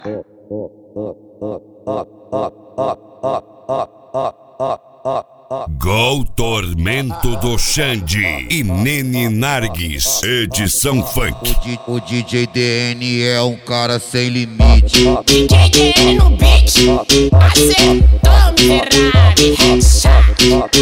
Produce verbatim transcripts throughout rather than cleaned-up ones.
Gol Tormento do Xande e Nene Narguis, edição funk. O, D, o D J D N é um cara sem limite. D J D N no beat, acertou miserável, headshot.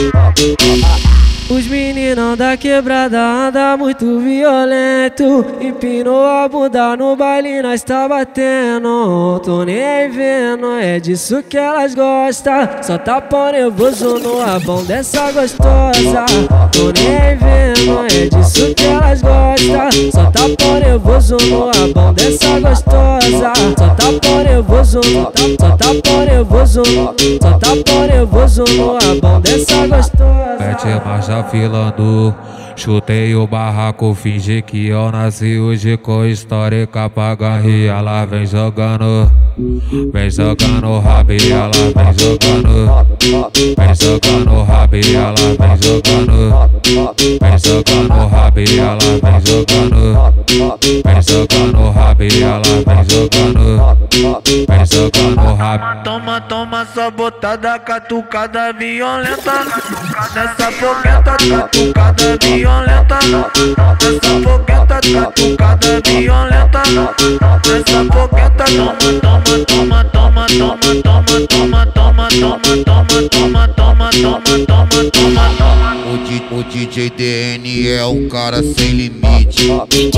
Os meninão da quebrada anda muito violento. Empinou a bunda no baile, nós tá batendo. Tô nem aí vendo, é disso que elas gostam. Só tá pau nervoso no rabão dessa gostosa. Tô nem aí vendo, é disso que elas gostam. Só tá pau nervoso no rabão dessa gostosa. Só tá pau nervoso, só tá pau nervoso, só tá pau nervoso no rabão dessa gostosa. Mete marcha filando, chutei o barraco, fingi que eu nasci hoje com histórica pra garrir. Ela vem jogando, vem jogando rabo e ela vem jogando, vem jogando rabo e ela vem jogando, vem jogando rabo e ela vem jogando, vem jogando rabo e ela vem jogando, vem jogando rabo. Toma, toma só botada, catucada violenta. Nessa fogueta, catucada violenta. Nessa fogueta, catucada violenta. Nessa fogueta, toma, toma, toma, toma, toma, toma, toma, toma, toma, toma, toma, toma, toma, toma. O, D, o D J D N é um cara sem limite. D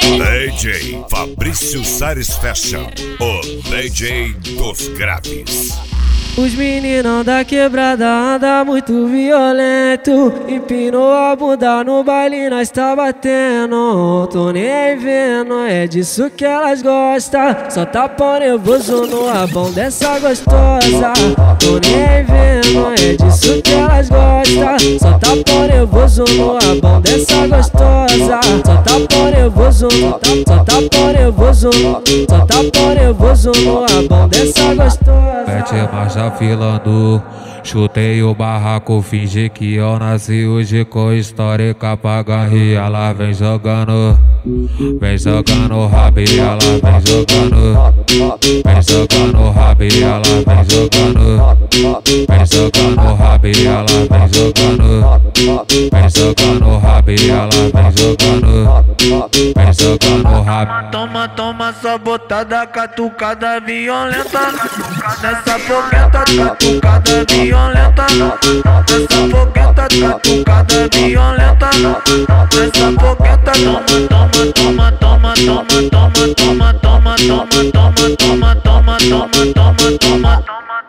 J Fabrício Sares Fashion, o D J dos graves. Os meninão da quebrada anda muito violento. Empinou a bunda no baile, nós tá batendo. Tô nem aí vendo, é disso que elas gostam. Só tá pau nervoso no rabão dessa gostosa. Tô nem aí vendo, é disso que elas gostam. Só tá pau nervoso no rabão dessa gostosa. Só tá pau nervoso, só tá pau nervoso, só tá pau nervoso no rabão dessa gostosa. Mete marcha filando, chutei o barraco, fingi que eu nasci hoje com histórica pra garrir. Ela vem jogando, vem jogando rabo e ela vem jogando, vem jogando rabo e ela vem jogando, vem jogando rabo e ela vem jogando, vem jogando rabo e ela vem jogando, vem jogando rabo. Toma, toma só botada, catucada violenta. Nessa fogueta, catucada violenta. Nessa fogueta, catucada violenta. Nessa fogueta, toma, toma, toma, toma, toma, toma, toma, toma, toma, toma, toma, toma, toma, toma, toma.